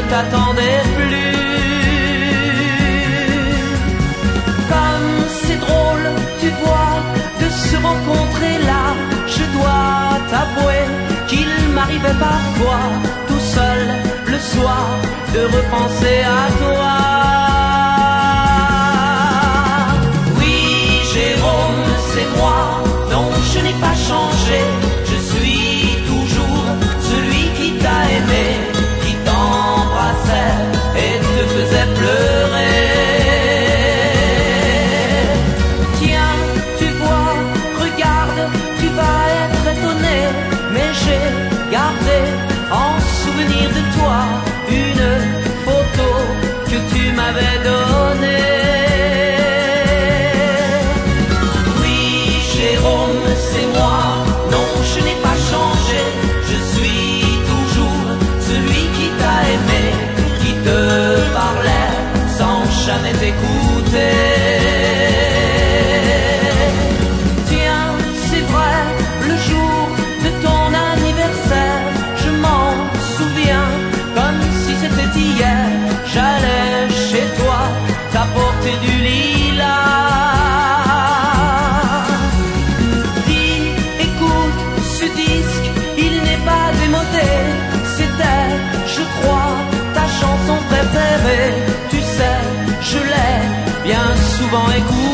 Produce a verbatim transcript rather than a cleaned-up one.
t'attendais plus. Comme c'est drôle, tu vois, de se rencontrer là. Je dois t'avouer qu'il m'arrivait parfois, tout seul le soir, de repenser à toi. Oui, Jérôme, c'est moi, non, je n'ai pas changé. Je suis toujours celui qui t'a aimé, qui t'embrassait et te faisait pleurer. Tiens, tu vois, regarde, tu vas être étonné, mais j'ai gardé en souvenir de toi une photo que tu m'avais donnée. Oui, Jérôme, c'est moi, non, je n'ai pas changé. Je suis toujours celui qui t'a aimé, qui te parlait sans jamais t'écouter. Tiens, c'est vrai, le jour de ton anniversaire, je m'en souviens comme si c'était hier. J'allais chez toi t'apporter du lilas. Dis, écoute, ce disque, il n'est pas démodé. C'était, je crois, ta chanson préférée. Tu sais, je l'ai bien souvent écoutée.